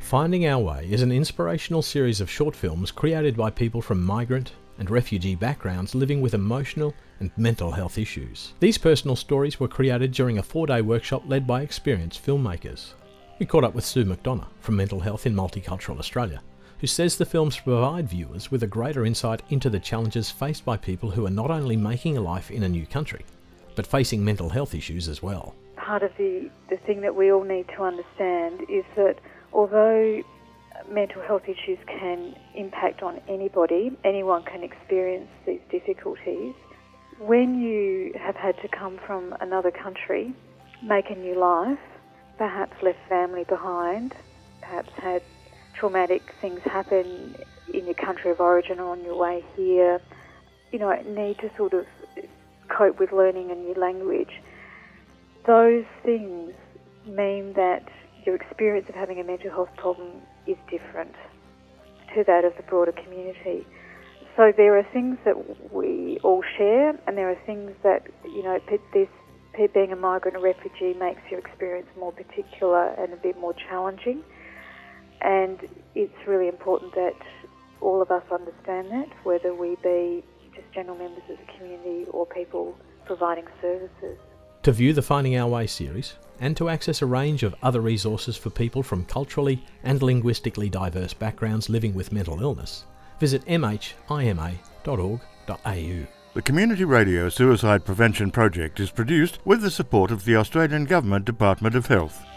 Finding Our Way is an inspirational series of short films created by people from migrant and refugee backgrounds living with emotional and mental health issues. These personal stories were created during a 4-day workshop led by experienced filmmakers. We caught up with Sue McDonough from Mental Health in Multicultural Australia, who says the films provide viewers with a greater insight into the challenges faced by people who are not only making a life in a new country, but facing mental health issues as well. Part of the thing that we all need to understand is that although mental health issues can impact on anybody, anyone can experience these difficulties, when you have had to come from another country, make a new life, perhaps left family behind, perhaps had traumatic things happen in your country of origin or on your way here, need to sort of cope with learning a new language. Those things mean that your experience of having a mental health problem is different to that of the broader community. So there are things that we all share, and there are things that, being a migrant or refugee makes your experience more particular and a bit more challenging. And it's really important that all of us understand that, whether we be just general members of the community or people providing services. To view the Finding Our Way series and to access a range of other resources for people from culturally and linguistically diverse backgrounds living with mental illness, visit mhima.org.au. The Community Radio Suicide Prevention Project is produced with the support of the Australian Government Department of Health.